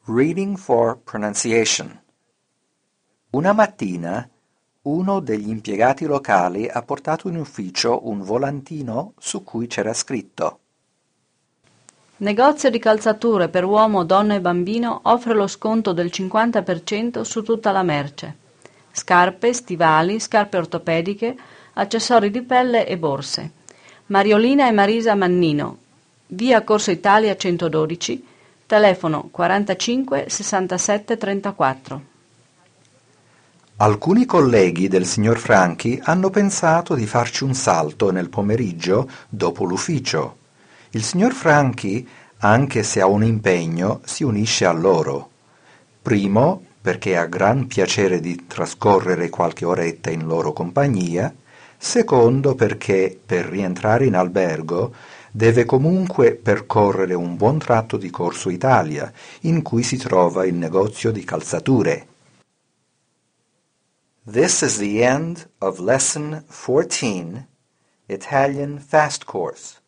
Reading for Pronunciation. Una mattina uno degli impiegati locali ha portato in ufficio un volantino su cui c'era scritto: Negozio di calzature per uomo, donna e bambino offre lo sconto del 50% su tutta la merce. Scarpe, stivali, scarpe ortopediche, accessori di pelle e borse. Mariolina e Marisa Mannino, via Corso Italia 112, telefono 45 67 34. Alcuni colleghi del signor Franchi hanno pensato di farci un salto nel pomeriggio dopo l'ufficio. Il signor Franchi, anche se ha un impegno, si unisce a loro. Primo, perché ha gran piacere di trascorrere qualche oretta in loro compagnia. Secondo, perché per rientrare in albergo deve comunque percorrere un buon tratto di Corso Italia, in cui si trova il negozio di calzature. This is the end of Lesson 14, Italian Fast Course.